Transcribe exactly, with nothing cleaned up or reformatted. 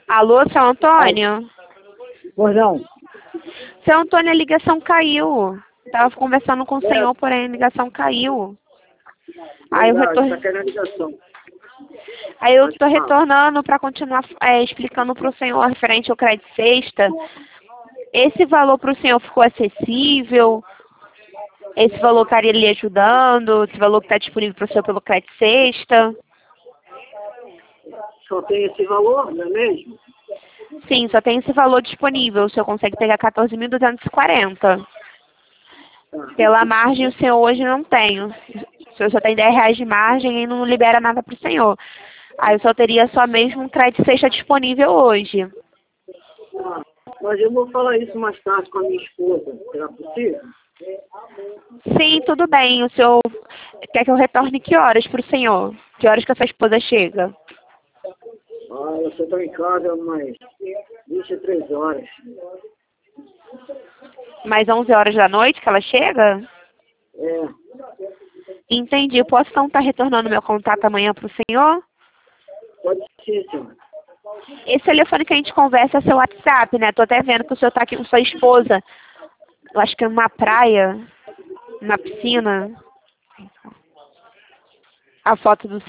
Alô, seu Ai, Antônio? pois não. Seu Antônio, a ligação caiu. Tava conversando com o É, senhor, porém a ligação caiu. Aí eu verdade, retor... tá querendo ligação. Aí eu Pode tô falar. retornando para continuar é, explicando para o senhor referente ao crédito sexta. Esse valor para o senhor ficou acessível? Esse valor estaria lhe ajudando? Esse valor que está disponível para o senhor pelo crédito sexta? Só tem esse valor, não é mesmo? Sim, só tem esse valor disponível. O senhor consegue pegar quatorze mil duzentos e quarenta. Tá. Pela margem, o senhor hoje não tem. O senhor só tem dez reais de margem e não libera nada para o senhor. Aí o senhor teria só mesmo um crédito sexta disponível hoje. Tá. Mas eu vou falar isso mais tarde com a minha esposa. Será possível? Sim, tudo bem. O senhor quer que eu retorne que horas para o senhor? Que horas que a sua esposa chega? Ah, eu só estou em casa umas vinte e três horas. Mais onze horas da noite que ela chega? É, Entendi. Eu posso então estar retornando meu contato amanhã para o senhor? pode ser, senhor. Esse telefone que a gente conversa é seu WhatsApp, né? Tô até vendo que o senhor tá aqui com sua esposa. Eu acho que é numa praia, na piscina. A foto do